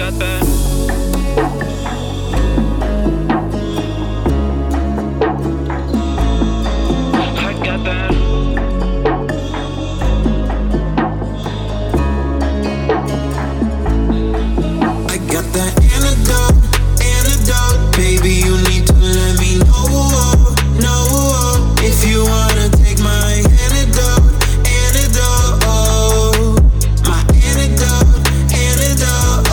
got that. I got that. I got that antidote, antidote. Baby, you need to let me know, know if you wanna take my antidote, antidote. My antidote, antidote.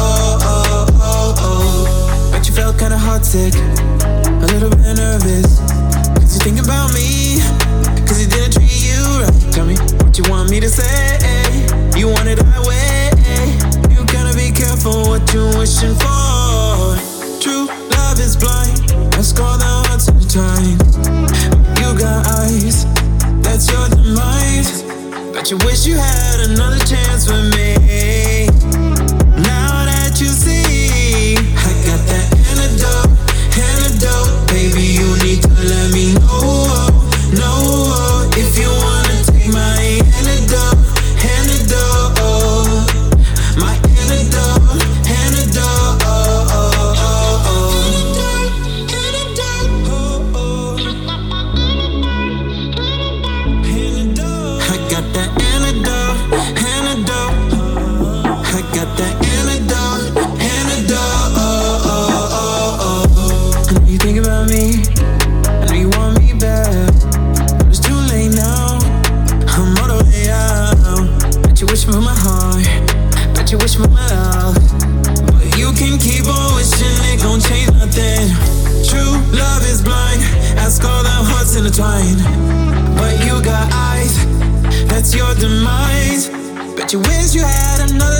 But you felt kinda heartsick, a little bit nervous. Cause you think about me, cause he didn't treat you right. Tell me what you want me to say. You want it that way. You gotta be careful what you wishing for. True love is blind. Ask all the hearts in time. You got eyes, that's your demise. But you wish you had another chance with me. Now that you see, I got that antidote, antidote. Baby, you need to let me know, know if you wanna take my antidote, antidote. My antidote, antidote. I got that antidote, antidote. I got that antidote, antidote. I know you think about me, I know you want me back, but it's too late now. I'm all the way out. Bet you wish for my heart, bet you wish for my love, but you can keep on wishing, it gon' change nothing. True love is blind, ask all the hearts intertwined. But you got eyes, that's your demise. Bet you wish you had another